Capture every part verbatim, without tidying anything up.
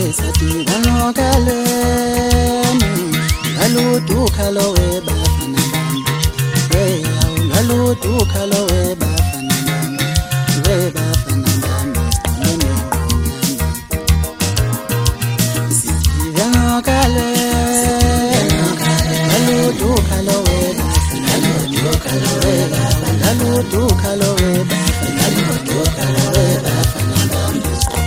sadika nokalweni ngaluduka lo webafana bami hey ngaluduka lo webafana bami webafana bami sadika nokalweni ngaluduka lo webafana ngaluduka lo webafana ngaluduka lo webafana ngaluduka lo webafana bami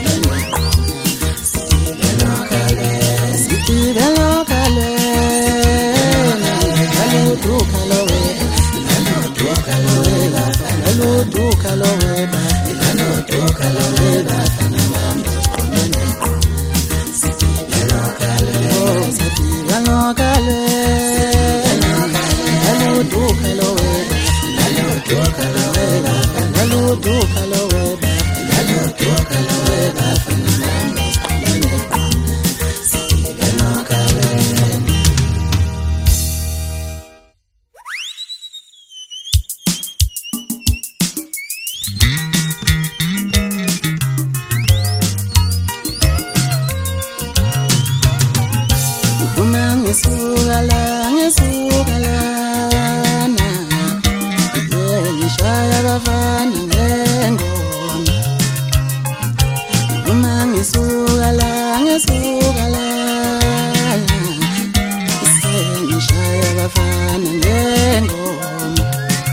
Ngisukala ngisukala na ngishaya bafana ngengoma uma ngisukala ngisukala ngishaya bafana ngengoma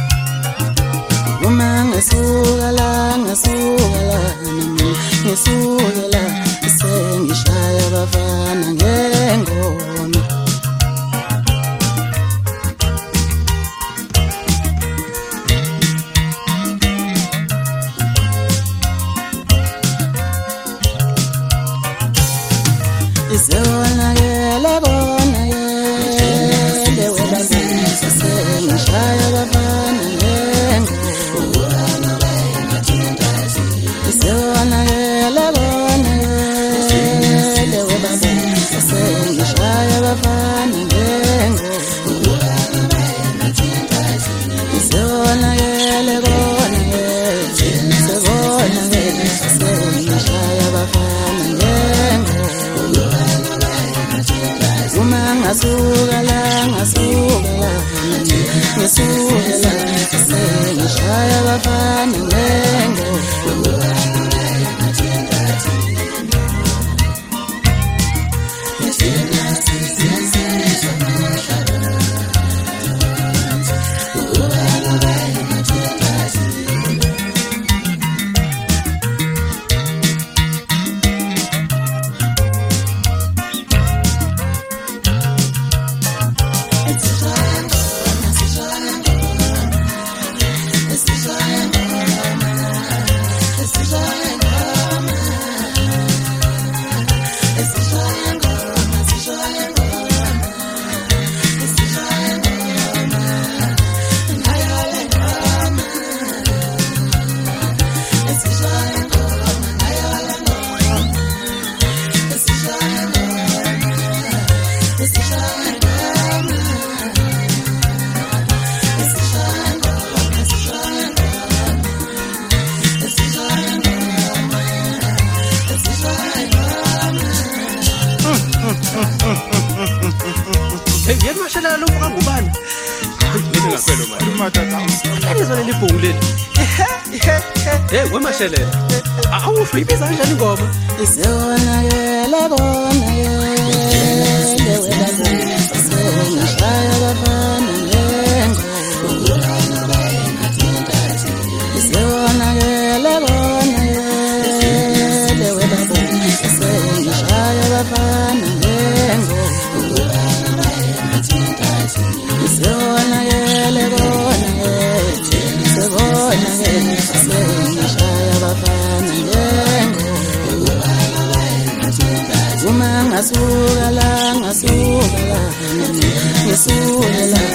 uma ngisukala ngisukala ngisukala ngishaya bafana ngengoma Isona gele bona gele webazini sasema shaya bafana lengo uwana bae matindazi Isona gele bona gele webazini sasema shaya bafana lengo uwana bae matindazi Isona gele bona gele sebona gele sasema shaya bafana lengo Ngasukala ngasukala ngisukela ngishaya bafana ngengo Hey, yena mashala lo mka ngubani? Yena ngaphelo manje. Matata. Kani zona libhunguleni. Hey, wemashelela. Awusho ibiza kanjani ingoma? Isona gele bona gele webazini sasema shaya bafana lengo uwana bae matindazi Isona gele bona gele webazini sasema shaya bafana lengo uwana bae matindazi Isona gele bona gele sebona gele sasema shaya bafana lengo Uma ngasukala ngasukala ngisukela